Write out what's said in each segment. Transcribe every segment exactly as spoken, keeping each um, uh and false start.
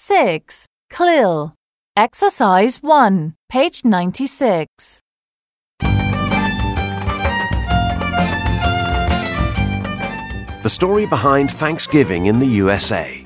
six. CLIL. Exercise one, page ninety-six. The story behind Thanksgiving in the U S A.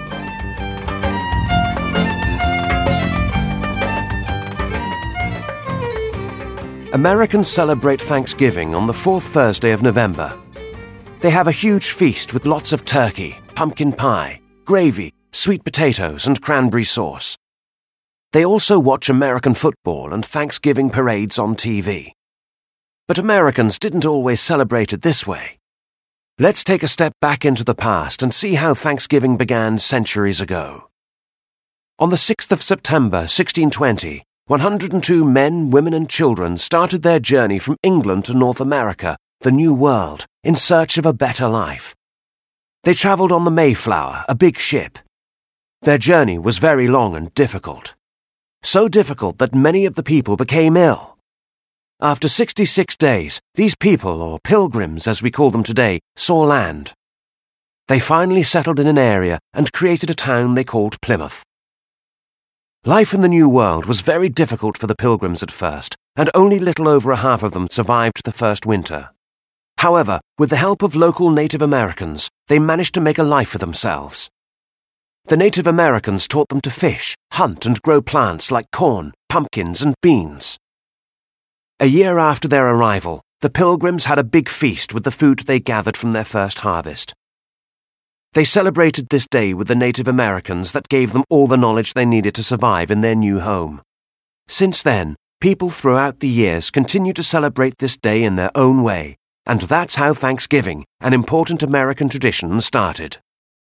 Americans celebrate Thanksgiving on the fourth Thursday of November. They have a huge feast with lots of turkey, pumpkin pie, gravy, sweet potatoes, and cranberry sauce. They also watch American football and Thanksgiving parades on T V. But Americans didn't always celebrate it this way. Let's take a step back into the past and see how Thanksgiving began centuries ago. On the sixth of September, sixteen twenty, one hundred two men, women, and children started their journey from England to North America, the New World, in search of a better life. They traveled on the Mayflower, a big ship. Their journey was very long and difficult. So difficult that many of the people became ill. After sixty-six days, these people, or pilgrims as we call them today, saw land. They finally settled in an area and created a town they called Plymouth. Life in the New World was very difficult for the pilgrims at first, and only little over a half of them survived the first winter. However, with the help of local Native Americans, they managed to make a life for themselves. The Native Americans taught them to fish, hunt, and grow plants like corn, pumpkins, and beans. A year after their arrival, the pilgrims had a big feast with the food they gathered from their first harvest. They celebrated this day with the Native Americans that gave them all the knowledge they needed to survive in their new home. Since then, people throughout the years continue to celebrate this day in their own way, and that's how Thanksgiving, an important American tradition, started.